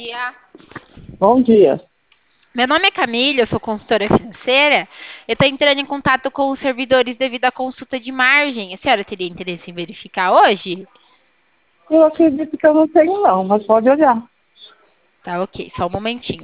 dia. Bom dia. Meu nome é Camila, eu sou consultora financeira. Eu estou entrando em contato com os servidores devido à consulta de margem. A senhora teria interesse em verificar hoje? Eu acredito que eu não tenho não, mas pode olhar. Tá, ok, só um momentinho.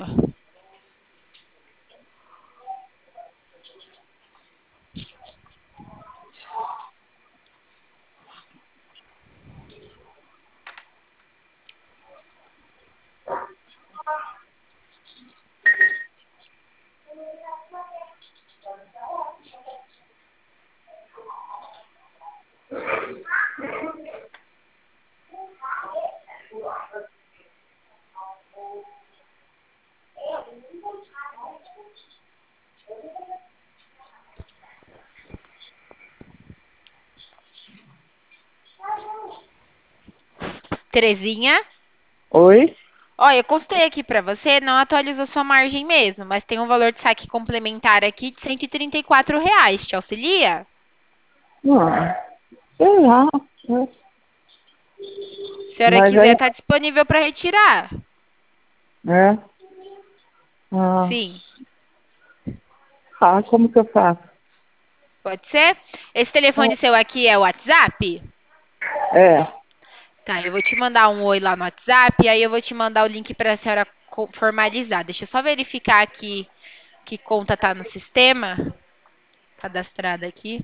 Terezinha? Oi? Ó, eu consultei aqui para você, não atualizou sua margem mesmo, mas tem um valor de saque complementar aqui de R$ 134. Te auxilia? Não, sei lá. Se a senhora Mas quiser, aí, está disponível para retirar. né? Ah, Sim, como que eu faço? pode ser? Esse telefone seu aqui é o WhatsApp? É, Tá, eu vou te mandar um oi lá no WhatsApp, e aí eu vou te mandar o link para a senhora formalizar. Deixa eu só verificar aqui que conta tá no sistema, cadastrada aqui.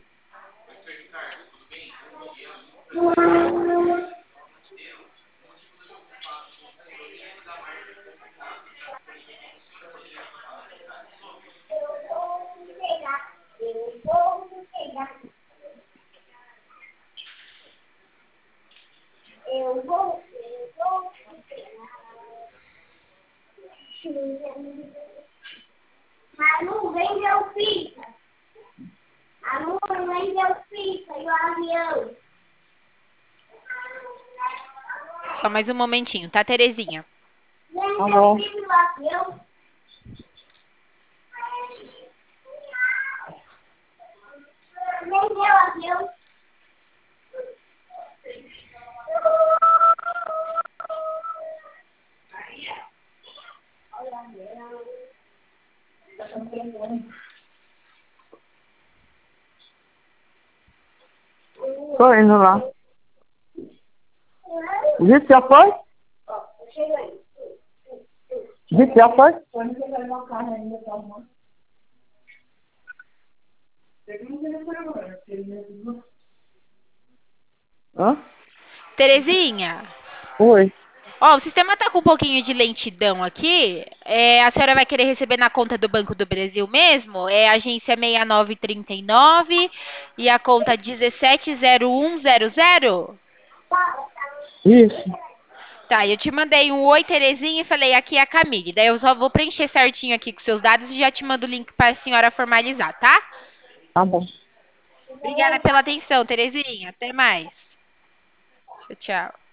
Só mais um momentinho, tá, Terezinha? tá bom. Tô indo lá. Disse já foi? Disse já foi? Hã? Terezinha, Oi. ó, o sistema tá com um pouquinho de lentidão aqui. A senhora vai querer receber na conta do Banco do Brasil mesmo? É a agência 6939 e a conta 170100. Isso. Tá, eu te mandei um oi, Terezinha, e falei aqui é a Camille. Daí eu só vou preencher certinho aqui com seus dados e já te mando o link para a senhora formalizar, tá? Tá bom. Obrigada pela atenção, Terezinha. Até mais. Tchau, tchau.